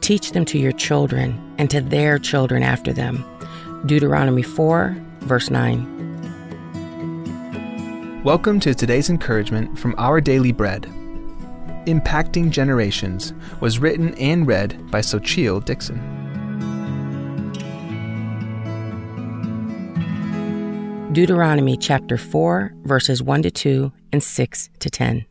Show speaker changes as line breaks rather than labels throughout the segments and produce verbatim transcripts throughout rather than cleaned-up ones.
Teach them to your children and to their children after them. Deuteronomy four, verse nine.
Welcome to today's encouragement from Our Daily Bread. Impacting Generations was written and read by Sochil Dixon.
Deuteronomy chapter four, verses one to two and six to ten.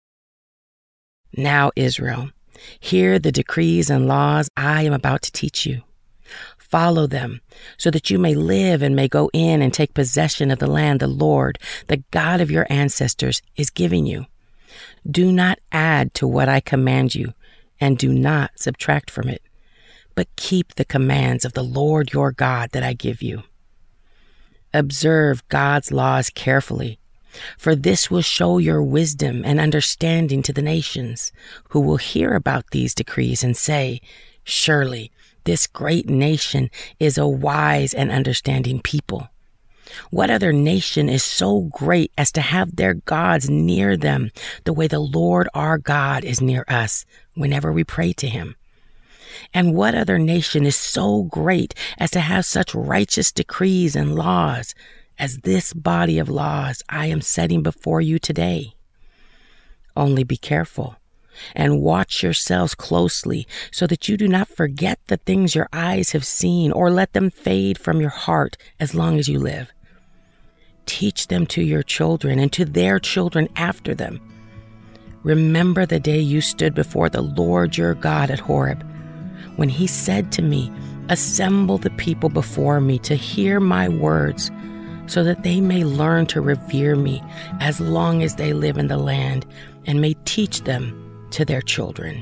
Now, Israel, hear the decrees and laws I am about to teach you. Follow them, so that you may live and may go in and take possession of the land the Lord, the God of your ancestors, is giving you. Do not add to what I command you, and do not subtract from it, but keep the commands of the Lord your God that I give you. Observe God's laws carefully, for this will show your wisdom and understanding to the nations, who will hear about these decrees and say, surely this great nation is a wise and understanding people. What other nation is so great as to have their gods near them the way the Lord our God is near us whenever we pray to him? And what other nation is so great as to have such righteous decrees and laws as this body of laws I am setting before you today? Only be careful and watch yourselves closely so that you do not forget the things your eyes have seen or let them fade from your heart as long as you live. Teach them to your children and to their children after them. Remember the day you stood before the Lord your God at Horeb, when he said to me, assemble the people before me to hear my words, so that they may learn to revere me as long as they live in the land, and may teach them to their children.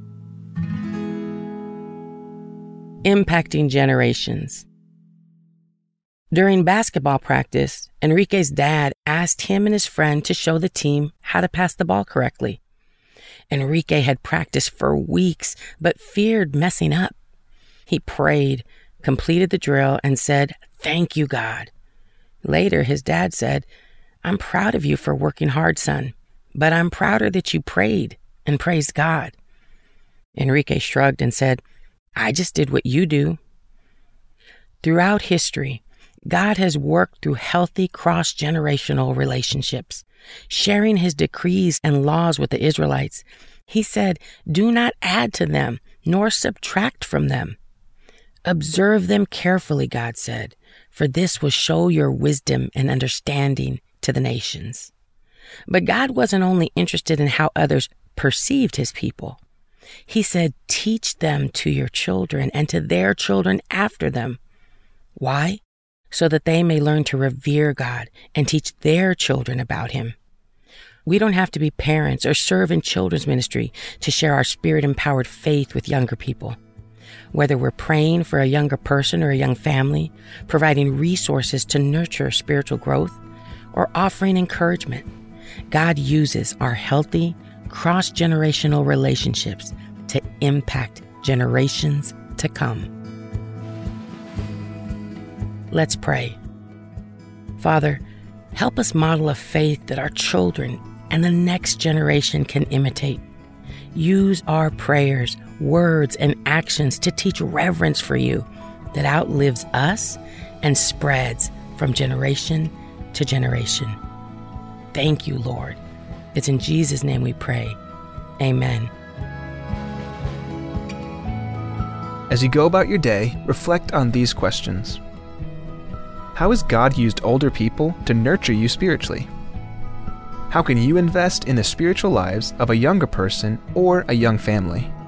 Impacting Generations. During basketball practice, Enrique's dad asked him and his friend to show the team how to pass the ball correctly. Enrique had practiced for weeks, but feared messing up. He prayed, completed the drill, and said, "Thank you, God." Later, his dad said, "I'm proud of you for working hard, son, but I'm prouder that you prayed and praised God." Enrique shrugged and said, "I just did what you do." Throughout history, God has worked through healthy cross-generational relationships, sharing his decrees and laws with the Israelites. He said, "Do not add to them, nor subtract from them. Observe them carefully," God said, "for this will show your wisdom and understanding to the nations." But God wasn't only interested in how others perceived his people. He said, "Teach them to your children and to their children after them." Why? So that they may learn to revere God and teach their children about him. We don't have to be parents or serve in children's ministry to share our spirit-empowered faith with younger people. Whether we're praying for a younger person or a young family, providing resources to nurture spiritual growth, or offering encouragement, God uses our healthy, cross-generational relationships to impact generations to come. Let's pray. Father, help us model a faith that our children and the next generation can imitate. Use our prayers, words, and actions to teach reverence for you that outlives us and spreads from generation to generation. Thank you, Lord. It's in Jesus' name we pray. Amen.
As you go about your day, reflect on these questions. How has God used older people to nurture you spiritually? How can you invest in the spiritual lives of a younger person or a young family?